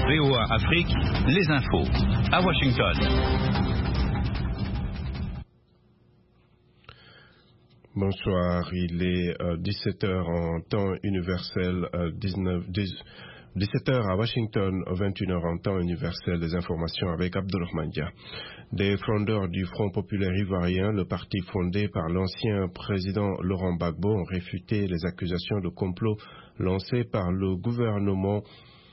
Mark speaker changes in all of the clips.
Speaker 1: VOA Afrique, les infos. À Washington.
Speaker 2: Bonsoir, il est 17h en temps universel, 17h à Washington, 21h en temps universel, les informations avec Abdulrahman Dia. Des frondeurs du Front populaire ivoirien, le parti fondé par l'ancien président Laurent Gbagbo, ont réfuté les accusations de complot lancées par le gouvernement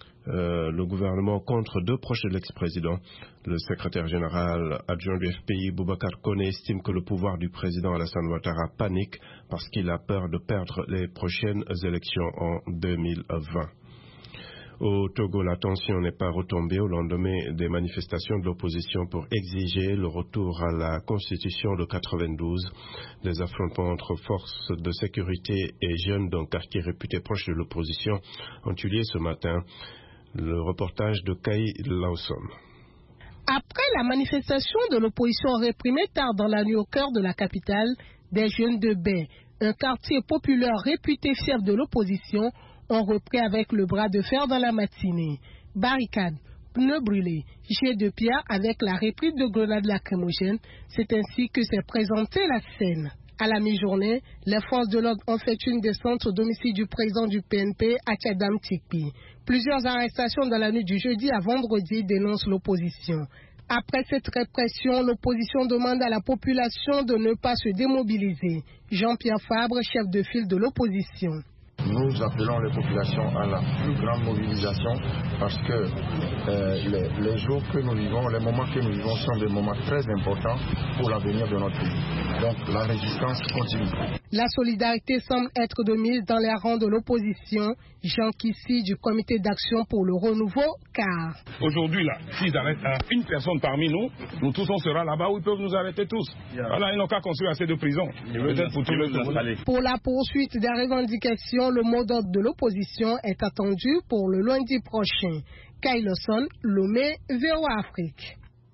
Speaker 2: contre deux proches de l'ex-président. Le secrétaire général adjoint du FPI, Boubacar Koné, estime que le pouvoir du président Alassane Ouattara panique parce qu'il a peur de perdre les prochaines élections en 2020. Au Togo, la tension n'est pas retombée au lendemain des manifestations de l'opposition pour exiger le retour à la Constitution de 92. Des affrontements entre forces de sécurité et jeunes d'un quartier réputé proche de l'opposition ont eu lieu ce matin. Le reportage de Kai Lawson.
Speaker 3: Après la manifestation de l'opposition réprimée tard dans la nuit au cœur de la capitale, des jeunes de Baie, un quartier populaire réputé fief de l'opposition, ont repris avec le bras de fer dans la matinée. Barricades, pneus brûlés, jets de pierre avec la réplique de grenades lacrymogènes, c'est ainsi que s'est présentée la scène. À la mi-journée, les forces de l'ordre ont fait une descente au domicile du président du PNP, Atchadam Tikpi. Plusieurs arrestations dans la nuit du jeudi à vendredi dénoncent l'opposition. Après cette répression, l'opposition demande à la population de ne pas se démobiliser. Jean-Pierre Fabre, chef de file de l'opposition.
Speaker 4: Nous appelons les populations à la plus grande mobilisation parce que les jours que nous vivons, les moments que nous vivons sont des moments très importants pour l'avenir de notre pays. Donc la résistance continue.
Speaker 3: La solidarité semble être de mise dans les rangs de l'opposition. Jean Kissi du comité d'action pour le renouveau, car
Speaker 5: aujourd'hui, là, s'ils arrêtent une personne parmi nous, nous tous on sera là-bas où ils peuvent nous arrêter tous. Voilà, ils n'ont qu'à construire assez de prisons. Peut-être pour tous les installer.
Speaker 3: Pour la poursuite des revendications, le mot d'ordre de l'opposition est attendu pour le lundi prochain. Kai Lawson, Lomé, VOA Afrique.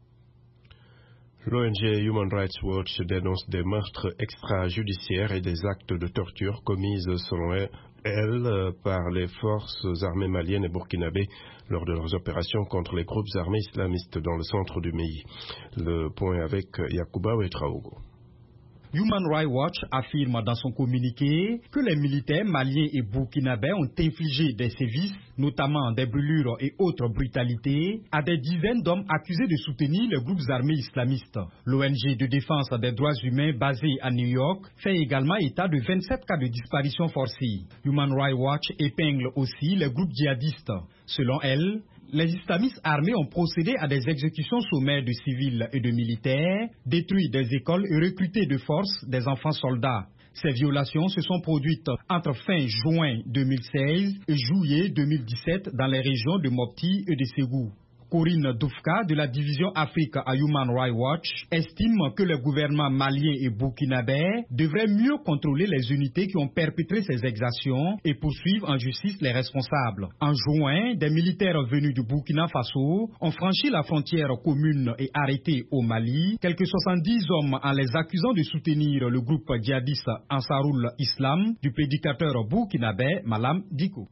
Speaker 2: L'ONG Human Rights Watch dénonce des meurtres extrajudiciaires et des actes de torture commises selon elle par les forces armées maliennes et burkinabées lors de leurs opérations contre les groupes armés islamistes dans le centre du pays. Le point avec Yacouba Ouetraogo.
Speaker 6: Human Rights Watch affirme dans son communiqué que les militaires maliens et burkinabés ont infligé des sévices, notamment des brûlures et autres brutalités, à des dizaines d'hommes accusés de soutenir les groupes armés islamistes. L'ONG de défense des droits humains basée à New York fait également état de 27 cas de disparition forcée. Human Rights Watch épingle aussi les groupes djihadistes. Selon elle, les islamistes armés ont procédé à des exécutions sommaires de civils et de militaires, détruit des écoles et recruté de force des enfants soldats. Ces violations se sont produites entre fin juin 2016 et juillet 2017 dans les régions de Mopti et de Ségou. Corinne Doufka de la division Afrique à Human Rights Watch estime que le gouvernement malien et burkinabé devrait mieux contrôler les unités qui ont perpétré ces exactions et poursuivre en justice les responsables. En juin, des militaires venus du Burkina Faso ont franchi la frontière commune et arrêté au Mali quelques 70 hommes en les accusant de soutenir le groupe djihadiste Ansarul Islam du prédicateur burkinabé Malam Dicko.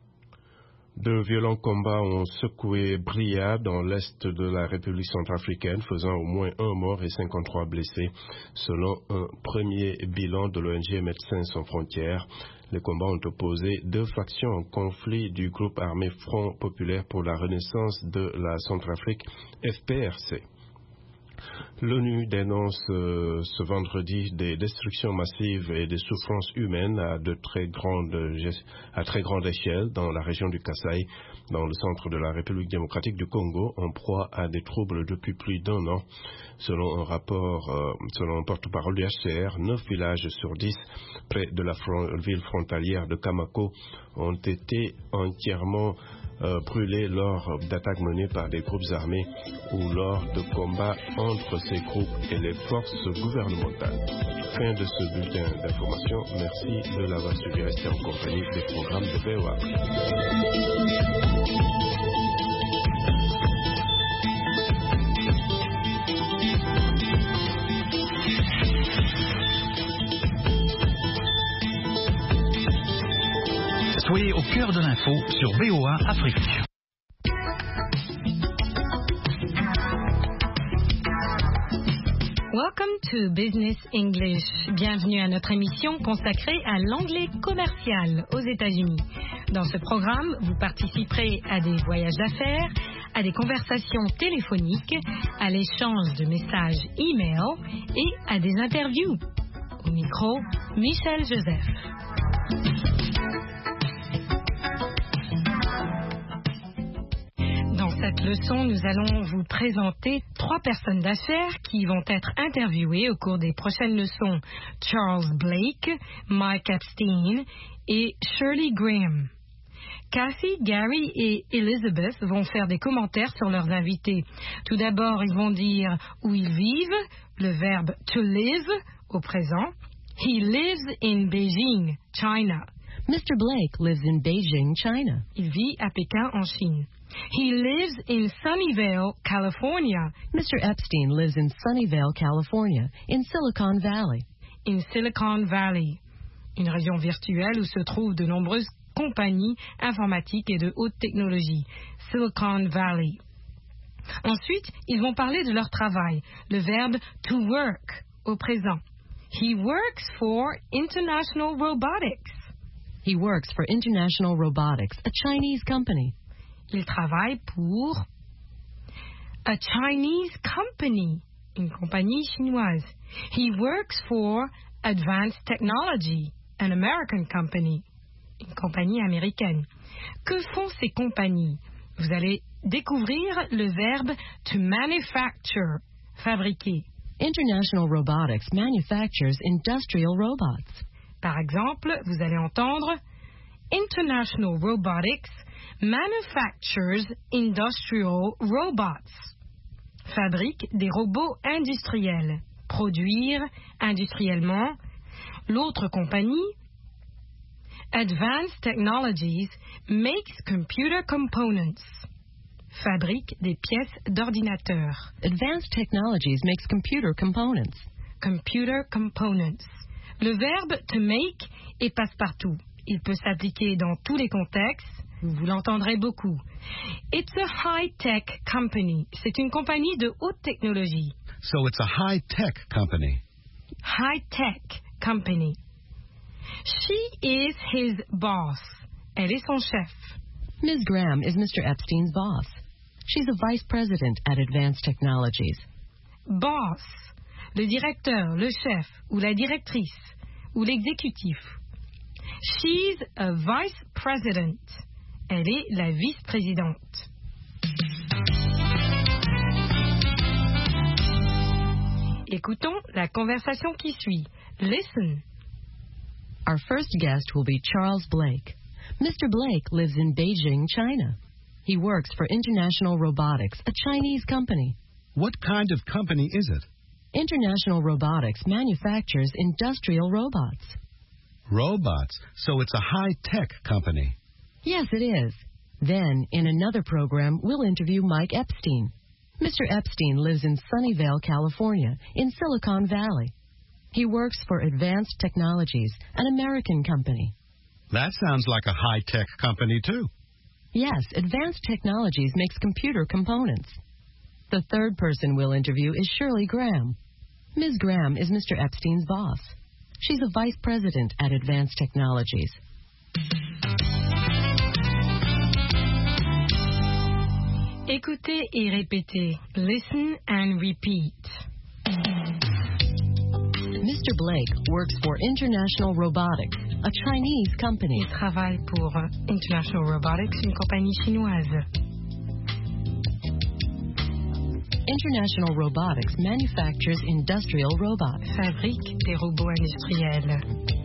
Speaker 2: De violents combats ont secoué Bria dans l'est de la République centrafricaine, faisant au moins un mort et 53 blessés, selon un premier bilan de l'ONG Médecins sans frontières. Les combats ont opposé deux factions en conflit du groupe armé Front populaire pour la renaissance de la Centrafrique, FPRC. L'ONU dénonce ce vendredi des destructions massives et des souffrances humaines à très grande échelle dans la région du Kasaï, dans le centre de la République démocratique du Congo, en proie à des troubles depuis plus d'un an. Selon un rapport, selon un porte-parole du HCR, 9 villages sur 10 près de la ville frontalière de Kamako ont été entièrement brûlés lors d'attaques menées par des groupes armés ou lors de combats entre ces groupes et les forces gouvernementales. Fin de ce bulletin d'information. Merci de l'avoir suivi. Restez en compagnie des programmes de VOA.
Speaker 1: Soyez au cœur de l'info sur VOA Afrique.
Speaker 7: Welcome to Business English. Bienvenue à notre émission consacrée à l'anglais commercial aux États-Unis. Dans ce programme, vous participerez à des voyages d'affaires, à des conversations téléphoniques, à l'échange de messages e-mail et à des interviews. Au micro, Michel Joseph. Dans cette leçon, nous allons vous présenter 3 personnes d'affaires qui vont être interviewées au cours des prochaines leçons. Charles Blake, Mike Epstein et Shirley Graham. Kathy, Gary et Elizabeth vont faire des commentaires sur leurs invités. Tout d'abord, ils vont dire où ils vivent, le verbe to live au présent. He lives in Beijing, China.
Speaker 8: Mr. Blake lives in Beijing, China.
Speaker 7: Il vit à Pékin, en Chine. He lives in Sunnyvale, California.
Speaker 8: Mr. Epstein lives in Sunnyvale, California, in Silicon Valley.
Speaker 7: In Silicon Valley, une région virtuelle où se trouvent de nombreuses compagnies informatiques et de haute technologie. Silicon Valley. Ensuite, ils vont parler de leur travail, le verbe to work au présent. He works for International Robotics.
Speaker 8: He works for International Robotics, a Chinese company.
Speaker 7: Il travaille pour a Chinese company, une compagnie chinoise. He works for Advanced Technology, an American company, une compagnie américaine. Que font ces compagnies? Vous allez découvrir le verbe to manufacture, fabriquer.
Speaker 8: International Robotics manufactures industrial robots.
Speaker 7: Par exemple, vous allez entendre International Robotics manufactures industrial robots. Fabrique des robots industriels. Produire industriellement. L'autre compagnie, Advanced Technologies, makes computer components. Fabrique des pièces d'ordinateur.
Speaker 8: Advanced Technologies makes computer components.
Speaker 7: Computer components. Le verbe to make est passe-partout. Il peut s'appliquer dans tous les contextes. Vous l'entendrez beaucoup. It's a high-tech company. C'est une compagnie de haute technologie.
Speaker 1: So it's a high-tech company.
Speaker 7: High-tech company. She is his boss. Elle est son chef.
Speaker 8: Ms. Graham is Mr. Epstein's boss. She's a vice president at Advanced Technologies.
Speaker 7: Boss, le directeur, le chef, ou la directrice, ou l'exécutif. She's a vice president. Elle est la vice-présidente. Écoutons la conversation qui suit. Listen.
Speaker 8: Our first guest will be Charles Blake. Mr. Blake lives in Beijing, China. He works for International Robotics, a Chinese company.
Speaker 1: What kind of company is it?
Speaker 8: International Robotics manufactures industrial robots.
Speaker 1: Robots. So it's a high-tech company.
Speaker 8: Yes, it is. Then, in another program, we'll interview Mike Epstein. Mr. Epstein lives in Sunnyvale, California, in Silicon Valley. He works for Advanced Technologies, an American company.
Speaker 1: That sounds like a high-tech company, too.
Speaker 8: Yes, Advanced Technologies makes computer components. The third person we'll interview is Shirley Graham. Ms. Graham is Mr. Epstein's boss. She's a vice president at Advanced Technologies.
Speaker 7: Écoutez et répétez. Listen and repeat.
Speaker 8: Mr. Blake works for International Robotics, a Chinese company.
Speaker 7: Il travaille pour International Robotics, une compagnie chinoise.
Speaker 8: International Robotics manufactures industrial robots.
Speaker 7: Fabrique des robots industriels.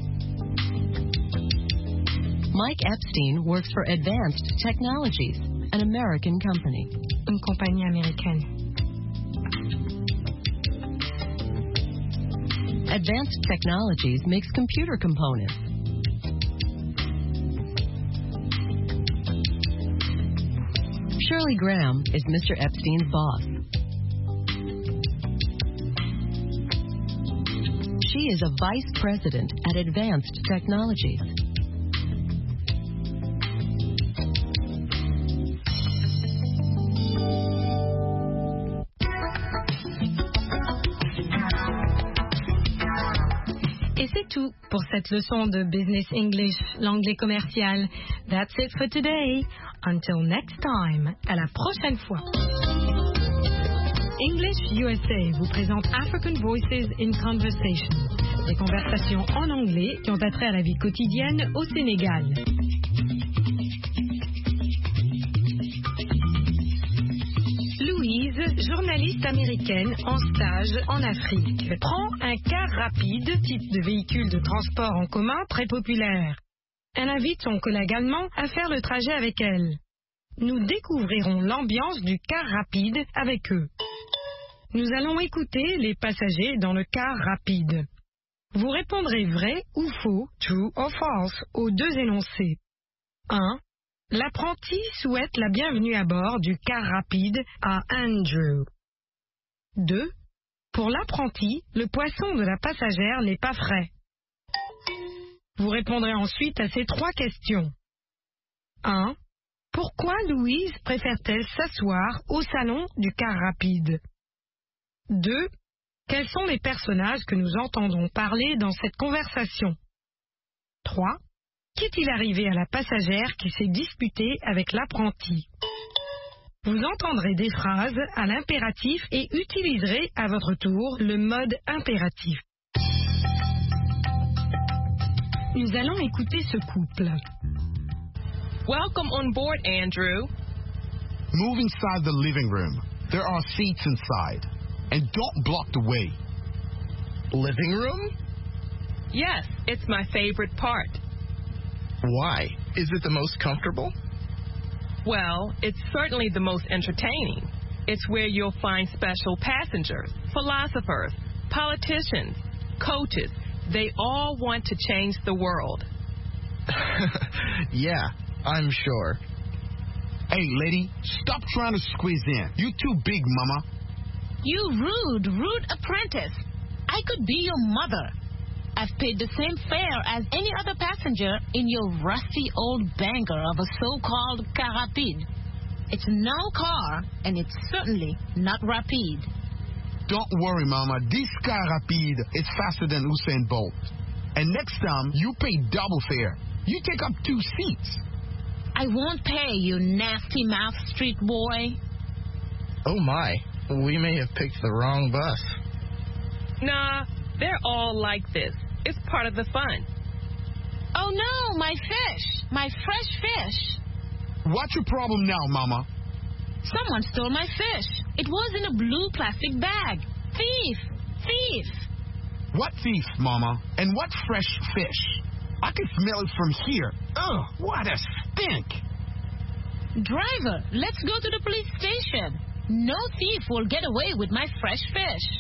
Speaker 8: Mike Epstein works for Advanced Technologies, an American company.
Speaker 7: Une compagnie américaine.
Speaker 8: Advanced Technologies makes computer components. Shirley Graham is Mr. Epstein's boss. She is a vice president at Advanced Technologies.
Speaker 7: c'est tout pour cette leçon de Business English, l'anglais commercial. That's it for today. Until next time. À la prochaine fois. English USA vous présente African Voices in Conversation. Des conversations en anglais qui ont attrait à la vie quotidienne au Sénégal. Louise, journaliste américaine en stage en Afrique, prend un car rapide, type de véhicule de transport en commun très populaire. Elle invite son collègue allemand à faire le trajet avec elle. Nous découvrirons l'ambiance du car rapide avec eux. Nous allons écouter les passagers dans le car rapide. Vous répondrez vrai ou faux, true or false, aux deux énoncés. 1. L'apprenti souhaite la bienvenue à bord du car rapide à Andrew. 2. Pour l'apprenti, le poisson de la passagère n'est pas frais. Vous répondrez ensuite à ces 3 questions. 1. Pourquoi Louise préfère-t-elle s'asseoir au salon du car rapide? 2. Quels sont les personnages que nous entendons parler dans cette conversation? 3. Qu'est-il arrivé à la passagère qui s'est disputée avec l'apprenti? Vous entendrez des phrases à l'impératif et utiliserez à votre tour le mode impératif. Nous allons écouter ce couple.
Speaker 9: Welcome on board, Andrew.
Speaker 10: Move inside the living room. There are seats inside. And don't block the way.
Speaker 11: Living room?
Speaker 9: Yes, it's my favorite part.
Speaker 11: Why? Is it the most comfortable?
Speaker 9: Well, it's certainly the most entertaining. It's where you'll find special passengers, philosophers, politicians, coaches. They all want to change the world.
Speaker 11: Yeah, I'm sure.
Speaker 10: Hey, lady, stop trying to squeeze in. You too big, mama.
Speaker 12: You rude apprentice. I could be your mother. I've paid the same fare as any other passenger in your rusty old banger of a so-called car rapide. It's no car, and it's certainly not rapide.
Speaker 10: Don't worry, mama. This car rapide is faster than Usain Bolt. And next time, you pay double fare. You take up 2 seats.
Speaker 12: I won't pay, you nasty mouth street boy.
Speaker 11: Oh, my. We may have picked the wrong bus.
Speaker 9: Nah, they're all like this. It's part of the fun.
Speaker 12: Oh, no, my fish. My fresh fish.
Speaker 10: What's your problem now, mama?
Speaker 12: Someone stole my fish. It was in a blue plastic bag. Thief! Thief!
Speaker 10: What thief, mama? And what fresh fish? I can smell it from here. Ugh, what a stink!
Speaker 12: Driver, let's go to the police station. No thief will get away with my fresh fish.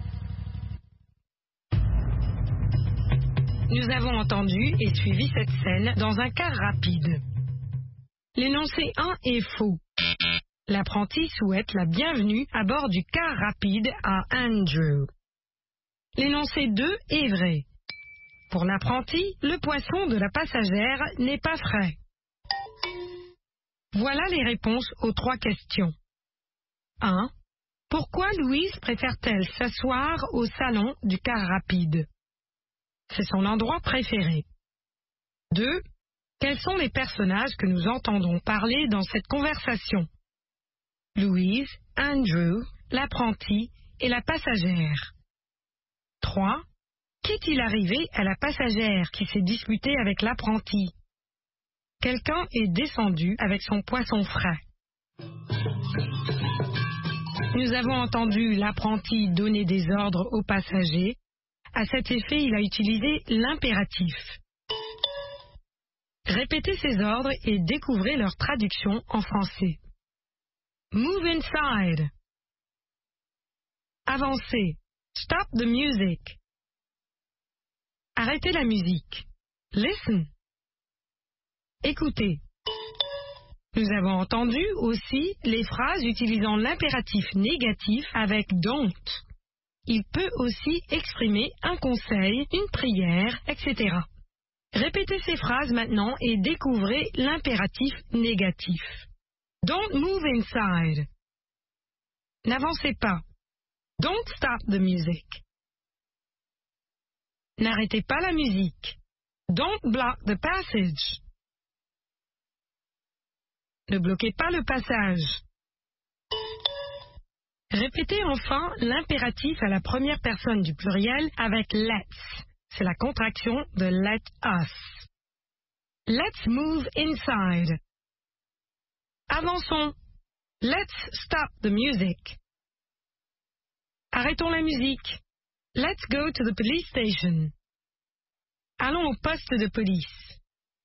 Speaker 7: Nous avons entendu et suivi cette scène dans un car rapide. L'énoncé 1 est faux. L'apprenti souhaite la bienvenue à bord du car rapide à Andrew. L'énoncé 2 est vrai. Pour l'apprenti, le poisson de la passagère n'est pas frais. Voilà les réponses aux 3 questions. 1. Pourquoi Louise préfère-t-elle s'asseoir au salon du car rapide? C'est son endroit préféré. 2. Quels sont les personnages que nous entendons parler dans cette conversation? Louise, Andrew, l'apprenti et la passagère. 3. Qu'est-il arrivé à la passagère qui s'est disputée avec l'apprenti? Quelqu'un est descendu avec son poisson frais. Nous avons entendu l'apprenti donner des ordres aux passagers. À cet effet, il a utilisé l'impératif. Répétez ces ordres et découvrez leur traduction en français. Move inside. Avancez. Stop the music. Arrêtez la musique. Listen. Écoutez. Nous avons entendu aussi les phrases utilisant l'impératif négatif avec don't. Il peut aussi exprimer un conseil, une prière, etc. Répétez ces phrases maintenant et découvrez l'impératif négatif. Don't move inside. N'avancez pas. Don't stop the music. N'arrêtez pas la musique. Don't block the passage. Ne bloquez pas le passage. Répétez enfin l'impératif à la première personne du pluriel avec let's. C'est la contraction de let us. Let's move inside. Avançons. Let's stop the music. Arrêtons la musique. Let's go to the police station. Allons au poste de police.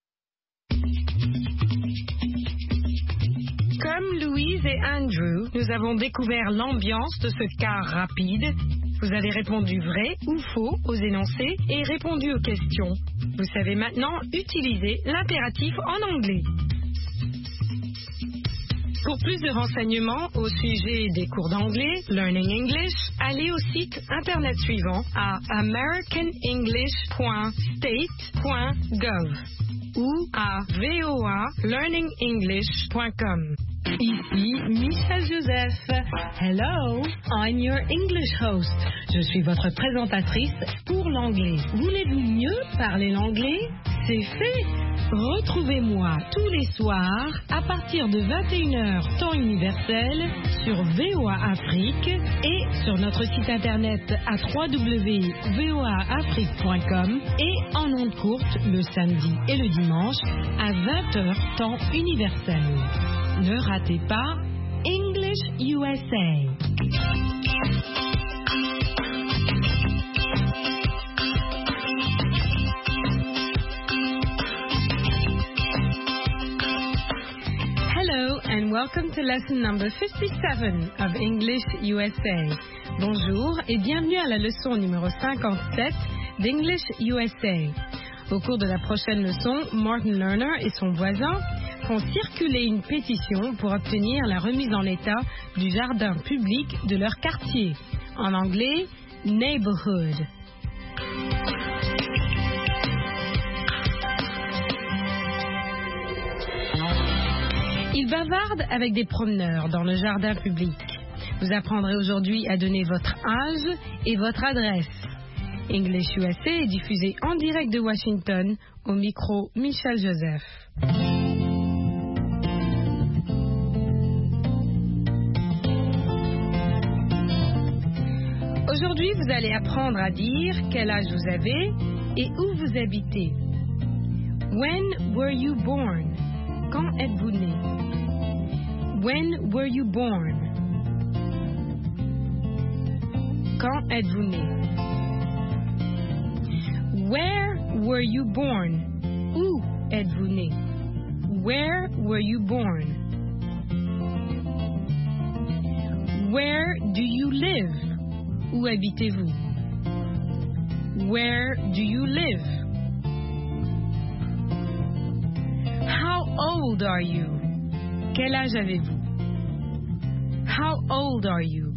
Speaker 7: Comme Louise et Andrew, nous avons découvert l'ambiance de ce car rapide. Vous avez répondu vrai ou faux aux énoncés et répondu aux questions. Vous savez maintenant utiliser l'impératif en anglais. Pour plus de renseignements au sujet des cours d'anglais, Learning English, allez au site internet suivant à americanenglish.state.gov ou à voalearningenglish.com.
Speaker 13: Ici Michel Joseph. Hello, I'm your English host. Je suis votre présentatrice pour l'anglais. Voulez-vous mieux parler l'anglais? C'est fait. Retrouvez-moi tous les soirs à partir de 21h temps universel sur VOA Afrique et sur notre site internet à www.voaafrique.com et en ondes courtes le samedi et le dimanche à 20h temps universel. Ne ratez pas English USA.
Speaker 7: Hello and welcome to lesson number 57 of English USA. Bonjour et bienvenue à la leçon numéro 57 d'English USA. Au cours de la prochaine leçon, Martin Lerner et son voisin font circuler une pétition pour obtenir la remise en état du jardin public de leur quartier. En anglais, neighborhood. Ils bavardent avec des promeneurs dans le jardin public. Vous apprendrez aujourd'hui à donner votre âge et votre adresse. English USA est diffusé en direct de Washington, au micro Michel Joseph. Aujourd'hui, vous allez apprendre à dire quel âge vous avez et où vous habitez. When were you born? Quand êtes-vous né? When were you born? Quand êtes-vous né? Where were you born? Où êtes-vous né? Where were you born? Where do you live? Où habitez-vous? Where do you live? How old are you? Quel âge avez-vous? How old are you?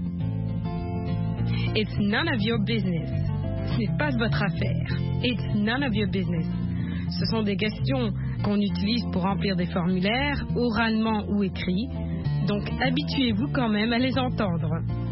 Speaker 7: It's none of your business. Ce n'est pas de votre affaire. It's none of your business. Ce sont des questions qu'on utilise pour remplir des formulaires, oralement ou écrits. Donc habituez-vous quand même à les entendre.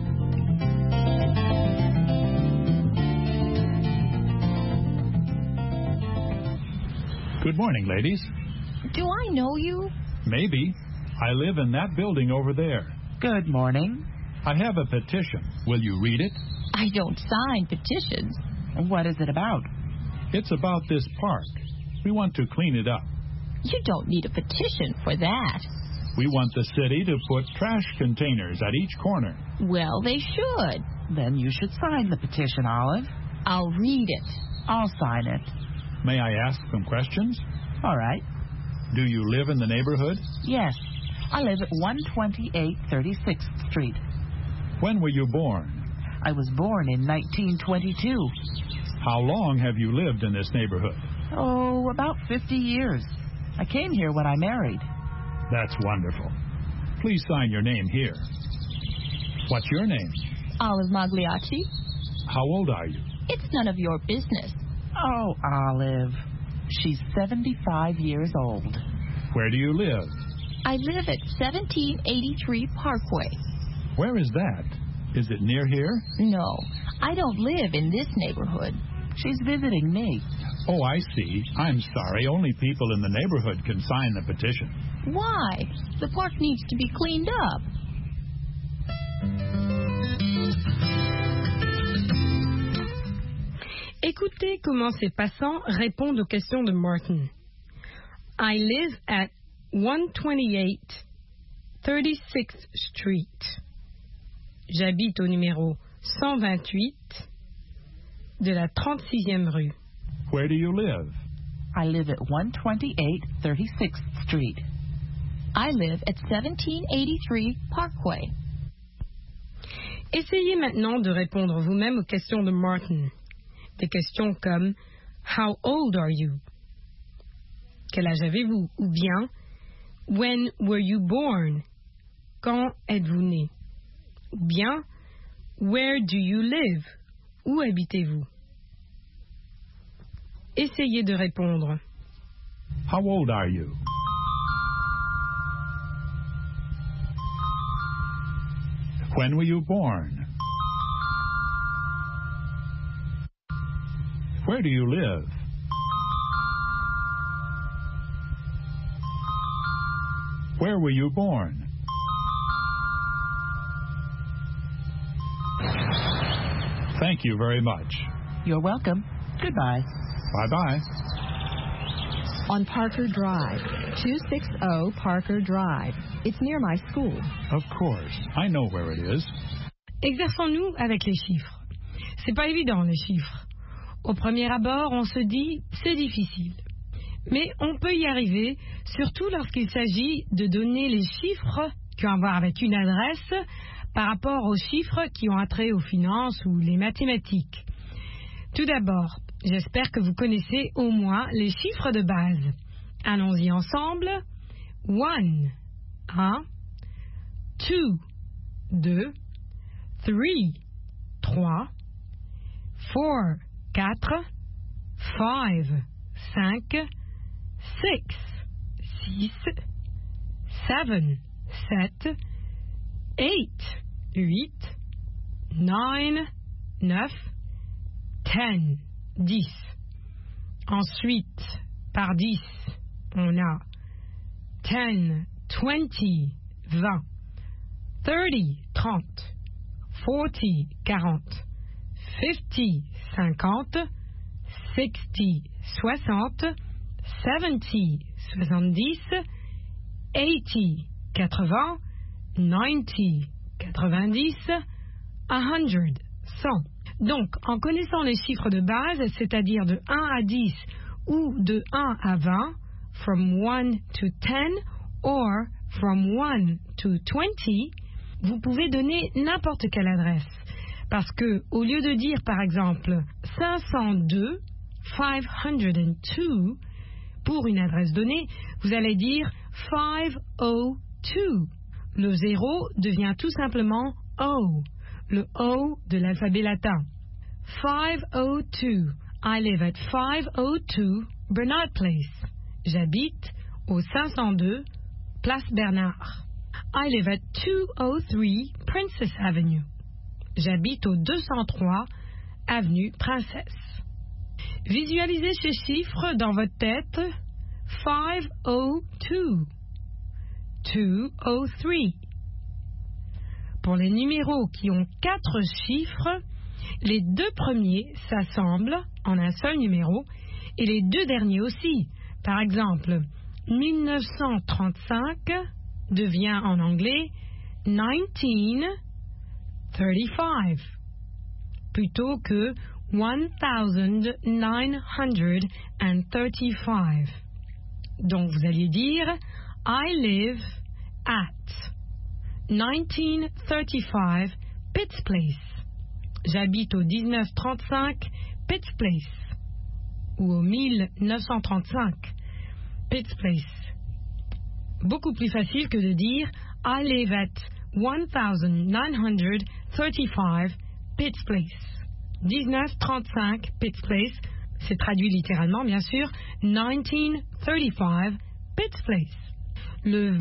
Speaker 14: Good morning, ladies.
Speaker 15: Do I know you?
Speaker 14: Maybe. I live in that building over there.
Speaker 15: Good morning.
Speaker 14: I have a petition. Will you read it?
Speaker 15: I don't sign petitions. What is it about?
Speaker 14: It's about this park. We want to clean it up.
Speaker 15: You don't need a petition for that.
Speaker 14: We want the city to put trash containers at each corner.
Speaker 15: Well, they should.
Speaker 16: Then you should sign the petition, Olive.
Speaker 15: I'll read it.
Speaker 16: I'll sign it.
Speaker 14: May I ask some questions?
Speaker 16: All right.
Speaker 14: Do you live in the neighborhood?
Speaker 16: Yes. I live at 128 36th Street.
Speaker 14: When were you born?
Speaker 16: I was born in 1922.
Speaker 14: How long have you lived in this neighborhood?
Speaker 16: Oh, about 50 years. I came here when I married.
Speaker 14: That's wonderful. Please sign your name here. What's your name?
Speaker 15: Olive Magliacci.
Speaker 14: How old are you?
Speaker 15: It's none of your business.
Speaker 16: Oh, Olive. She's 75 years old.
Speaker 14: Where do you live?
Speaker 15: I live at 1783 Parkway.
Speaker 14: Where is that? Is it near here?
Speaker 15: No, I don't live in this neighborhood.
Speaker 16: She's visiting me.
Speaker 14: Oh, I see. I'm sorry. Only people in the neighborhood can sign the petition.
Speaker 15: Why? The park needs to be cleaned up.
Speaker 7: Écoutez comment ces passants répondent aux questions de Martin. I live at 128 36th Street. J'habite au numéro 128 de la 36e rue.
Speaker 14: Where do you live?
Speaker 16: I live at 128 36th Street.
Speaker 15: I live at 1783 Parkway.
Speaker 7: Essayez maintenant de répondre vous-même aux questions de Martin. Des questions comme How old are you? Quel âge avez-vous? Ou bien When were you born? Quand êtes-vous né? Ou bien Where do you live? Où habitez-vous? Essayez de répondre.
Speaker 14: How old are you? When were you born? Where do you live? Where were you born? Thank you very much.
Speaker 16: You're welcome. Goodbye.
Speaker 14: Bye-bye.
Speaker 8: On Parker Drive, 260 Parker Drive. It's near my school.
Speaker 14: Of course. I know where it is.
Speaker 7: Exerçons-nous avec les chiffres. C'est pas évident, les chiffres. Au premier abord, on se dit, c'est difficile. Mais on peut y arriver, surtout lorsqu'il s'agit de donner les chiffres qui ont à voir avec une adresse par rapport aux chiffres qui ont attrait aux finances ou les mathématiques. Tout d'abord, j'espère que vous connaissez au moins les chiffres de base. Allons-y ensemble. 1, 1, 2, 2, 3, 3, 4, 4, 5, 5, 6, 6, 7, 7, 8, 8, 9, 9, 10, 10. Ensuite, par 10, on a 10, 20, 20, 30, 30, 40, 40, 50, 50, 60, 60, 70, 70, 80, 80, 90, 90, 100, 100. Donc, en connaissant les chiffres de base, c'est-à-dire de 1 à 10 ou de 1 à 20, from 1 to 10 or from 1 to 20, vous pouvez donner n'importe quelle adresse. Parce que, au lieu de dire, par exemple, 502, 502, pour une adresse donnée, vous allez dire 502. Le 0 devient tout simplement O, le O de l'alphabet latin. 502. I live at 502 Bernard Place. J'habite au 502 Place Bernard. I live at 203 Princess Avenue. J'habite au 203 Avenue Princesse. Visualisez ces chiffres dans votre tête. 502. 203. Pour les numéros qui ont 4 chiffres, les 2 premiers s'assemblent en un seul numéro et les 2 derniers aussi. Par exemple, 1935 devient en anglais 1935 plutôt que 1935. Donc vous allez dire I live at 1935 Pitts Place. J'habite au 1935 Pitts Place ou au 1935 Pitts Place. Beaucoup plus facile que de dire I live at 1935 Pitts Place. 1935 Pitts Place, c'est traduit littéralement bien sûr, 1935 Pitts Place. Le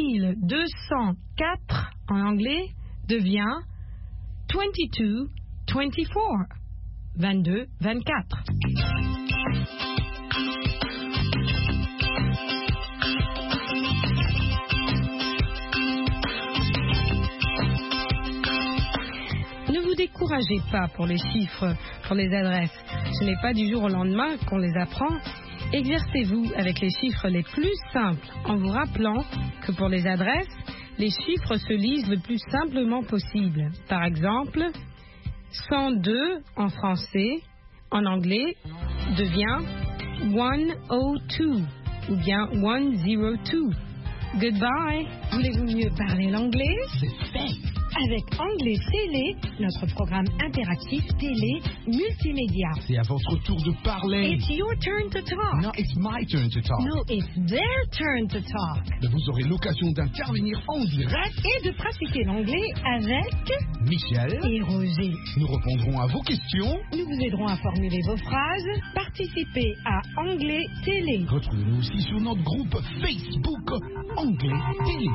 Speaker 7: 20204 en anglais devient 2224. 22 24. Ne vous découragez pas pour les chiffres, pour les adresses. Ce n'est pas du jour au lendemain qu'on les apprend. Exercez-vous avec les chiffres les plus simples en vous rappelant que pour les adresses, les chiffres se lisent le plus simplement possible. Par exemple, 102 en français, en anglais, devient 102 ou bien 102. Goodbye. Voulez-vous mieux parler l'anglais?
Speaker 13: C'est fait. Avec Anglais Télé, notre programme interactif télé multimédia.
Speaker 10: C'est à votre tour de parler.
Speaker 13: It's your turn to talk.
Speaker 10: No, it's my turn to talk.
Speaker 13: No, it's their turn to talk.
Speaker 10: Vous aurez l'occasion d'intervenir en direct
Speaker 13: et de pratiquer l'anglais avec
Speaker 10: Michel
Speaker 13: et Roger.
Speaker 10: Nous répondrons à vos questions.
Speaker 13: Nous vous aiderons à formuler vos phrases. Participez à Anglais Télé.
Speaker 10: Retrouvez-nous aussi sur notre groupe Facebook Anglais Télé.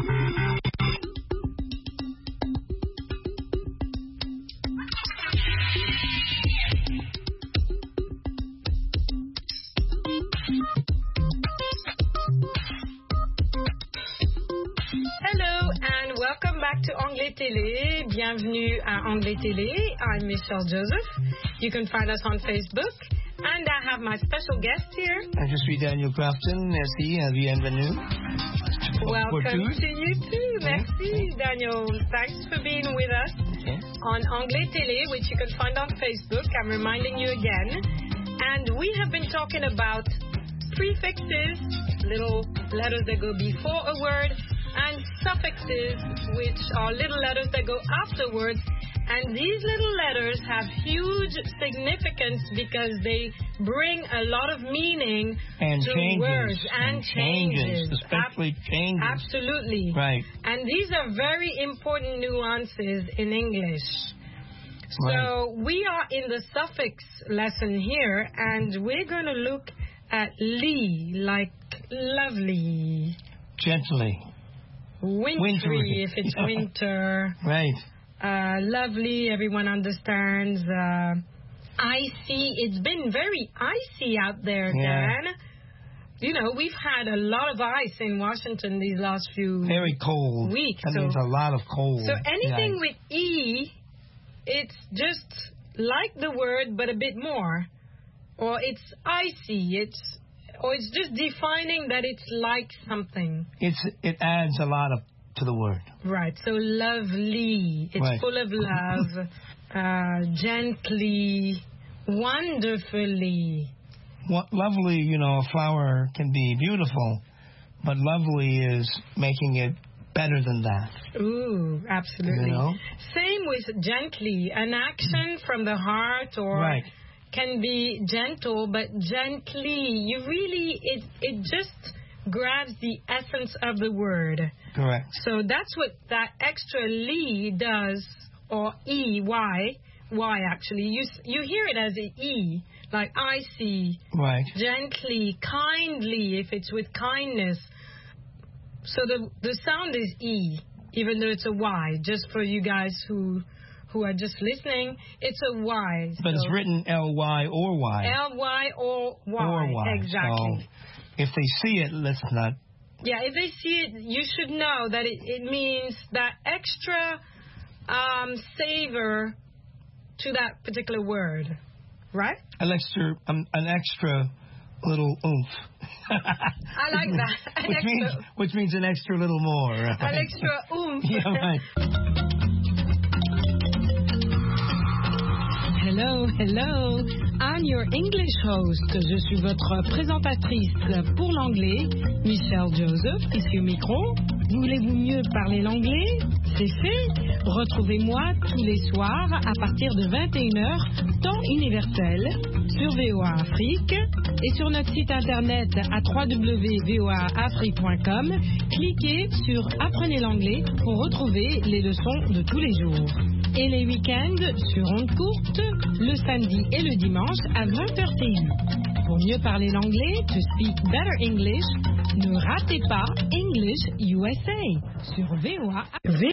Speaker 7: To Anglais Télé. Bienvenue à Anglais Télé. I'm Michelle Joseph. You can find us on Facebook. And I have my special guest here.
Speaker 17: Je suis Daniel Crafton. Merci. Bienvenue.
Speaker 7: Welcome to you too. Merci, Daniel. Thanks for being with us on Anglais Télé, which you can find on Facebook. I'm reminding you again. And we have been talking about prefixes, little letters that go before a word, and suffixes, which are little letters that go afterwards. And these little letters have huge significance because they bring a lot of meaning
Speaker 17: and
Speaker 7: to
Speaker 17: changes,
Speaker 7: words and changes.
Speaker 17: Especially changes.
Speaker 7: Absolutely.
Speaker 17: Right.
Speaker 7: And these are very important nuances in English. So we are in the suffix lesson here, and we're going to look at lee, like lovely.
Speaker 17: Gently.
Speaker 7: Wintry, if it's winter.
Speaker 17: Right.
Speaker 7: Lovely, everyone understands. Icy, it's been very icy out there, Dan. You know, we've had a lot of ice in Washington these last few
Speaker 17: very cold
Speaker 7: weeks.
Speaker 17: That means a lot of cold.
Speaker 7: So anything with E, it's just like the word, but a bit more. Or it's icy, it's just defining that it's like something.
Speaker 17: It adds a lot to the word.
Speaker 7: Right. So lovely. It's full of love. Gently. Wonderfully.
Speaker 17: Lovely, you know, a flower can be beautiful, but lovely is making it better than that.
Speaker 7: Ooh, absolutely.
Speaker 17: You know?
Speaker 7: Same with gently. An action from the heart or can be gentle, but gently, you really, it just grabs the essence of the word.
Speaker 17: Correct.
Speaker 7: So that's what that extra ly does, or E-Y, Y actually. You hear it as an E, like I see.
Speaker 17: Right.
Speaker 7: Gently, kindly, if it's with kindness. So the sound is E, even though it's a Y, just for you guys who are just listening, it's a Y.
Speaker 17: But it's written L-Y or Y.
Speaker 7: L-Y or Y.
Speaker 17: Or Y.
Speaker 7: Exactly.
Speaker 17: So if they see it, let's not.
Speaker 7: Yeah, if they see it, you should know that it means that extra savor to that particular word. Right?
Speaker 17: An extra little oomph.
Speaker 7: I like that.
Speaker 17: Which means an extra little more. Right?
Speaker 7: An extra oomph.
Speaker 17: Yeah, right.
Speaker 7: Hello, hello. I'm your English host. Je suis votre présentatrice pour l'anglais, Michelle Joseph, ici au micro. Voulez-vous mieux parler l'anglais? C'est fait. Retrouvez-moi tous les soirs à partir de 21h, temps universel, sur VOA Afrique et sur notre site internet à www.voaafrique.com. Cliquez sur Apprenez l'anglais pour retrouver les leçons de tous les jours. Et les week-ends sur ondes courtes, le samedi et le dimanche à 20h TU. Pour mieux parler l'anglais, to speak better English, ne ratez pas English USA sur VOA.